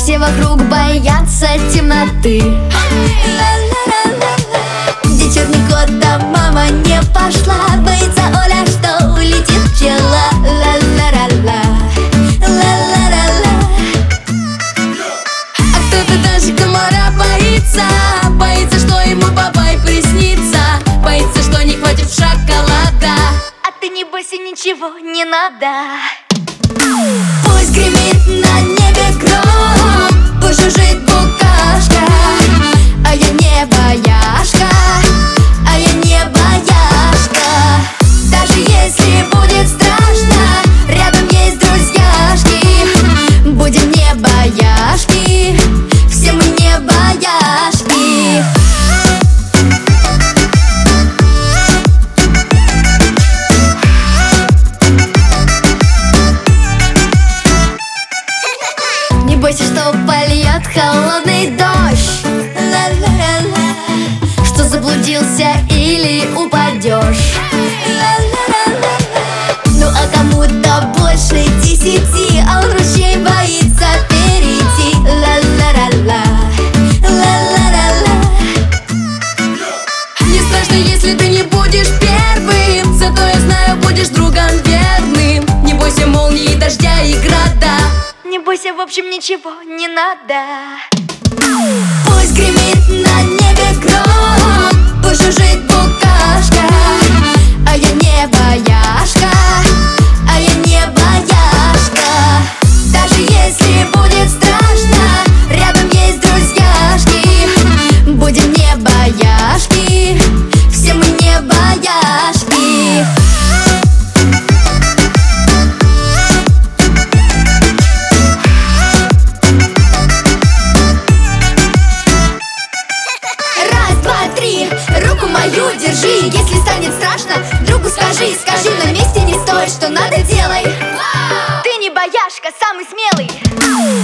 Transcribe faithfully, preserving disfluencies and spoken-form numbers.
Все вокруг боятся темноты. Где черный кот, а мама не пошла. Боится Оля, что улетит пчела. Ла-ла-ла-ла, ла-ла-ла-ла. А кто-то даже комара боится. Боится, что ему бабай приснится. Боится, что не хватит шоколада. А ты не бойся, ничего не надо. Пусть гремит на небе гром, пусть жужжит букашка. А я не бояшка, а я не бояшка. Даже если будет страшно, рядом есть друзьяшки. Будем не бояшки, все мы не бояшки. Не бойся, что польет холодный дождь. Ла-ла-ла-ла. Что заблудился или упадешь. Ла-ла-ла-ла. Ну а кому-то больше десяти, а он ручей боится перейти. Ла-ла-ла-ла, ла-ла-ла-ла. Не страшно, если ты не будешь первым, зато я знаю, будешь другом верным. Не бойся молнии, дождя и града. Не бойся, в общем, ничего не надо. Пусть гремит на небе гром, пусть жужжит букашка. А я не бояшка, а я не бояшка. Даже если будет страшно, рядом есть друзьяшки. Будем не бояшки, все мы не бояшки. Руку мою держи, если станет страшно, другу скажи, скажи, на месте не стой, что надо делай. Ты не бояшка, самый смелый.